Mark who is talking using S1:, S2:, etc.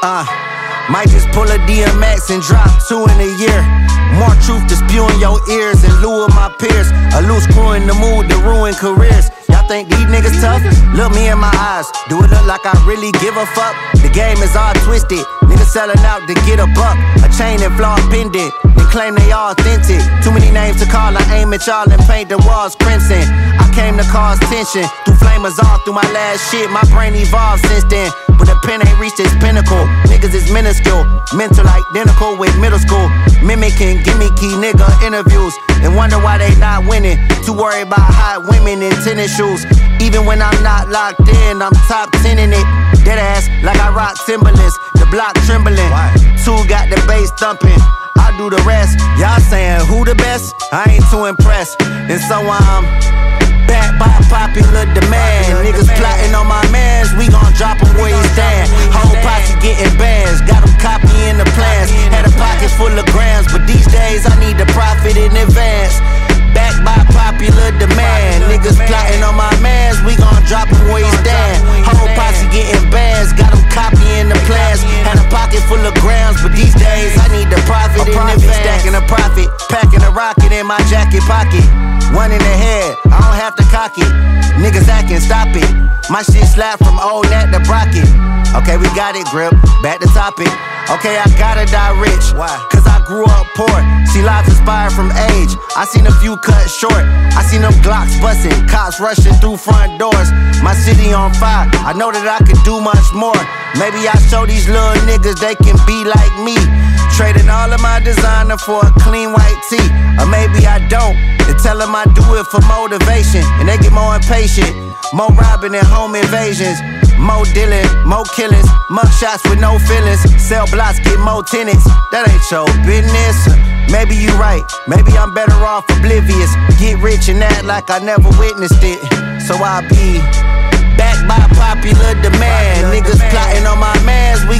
S1: Might just pull a DMX and drop 2 in a year. More truth to spew in your ears in lieu of my peers. A loose crew in the mood to ruin careers. Y'all think these niggas tough? Look me in my eyes. Do it look like I really give a fuck? The game is all twisted. Niggas selling out to get a buck. A chain and flawed pendant. They claim they all authentic. Too many names to call. I aim at y'all and paint the walls crimson. I came to cause tension. Through flamers all through my last shit. My brain evolved since then. But the pen ain't reached its pinnacle. Niggas is minuscule. Mental identical with middle school. Mimicking gimmicky nigga interviews. And wonder why they not winning. Too worried about hot women in tennis shoes. Even when I'm not locked in, I'm top 10 in it. Dead ass like I rock Timberlands. The block trembling. Two got the bass thumping. I do the rest. Y'all saying who the best? I ain't too impressed. And so I'm back by popular demand. Niggas plotting on my mans. We gon' drop him where he stand. Whole posse getting bands. Got him copying the plans. Had a pocket full of grams. But these days I need the profit in advance. Back by popular demand. Niggas plotting on my mans. We gon' drop him where he stand. Whole posse getting bands. Got him copying the plans. Had a pocket full of grams. But these days I need the profit in advance. Stacking a profit. Packing a rocket in my jacket pocket. One in the head, I don't have to cock it. Niggas acting, stop it. My shit slap from old Nat to Brockett. Okay, we got it, grip. Back to topic. Okay, I gotta die rich. Why? Cause I grew up poor. See lives inspired from age. I seen a few cut short. I seen them Glocks busting. Cops rushing through front doors. My city on fire. I know that I could do much more. Maybe I show these little niggas they can be like me. Trading all of my designer for a clean white tee. Or maybe I don't. And tell them I do it for motivation. And they get more impatient. More robbing and home invasions. More dealing, more killings. Mugshots with no feelings. Sell blocks, get more tenants. That ain't your business. Maybe you right. Maybe I'm better off oblivious. Get rich and act like I never witnessed it. So I'll be back by popular demand. Niggas plotting on my mans.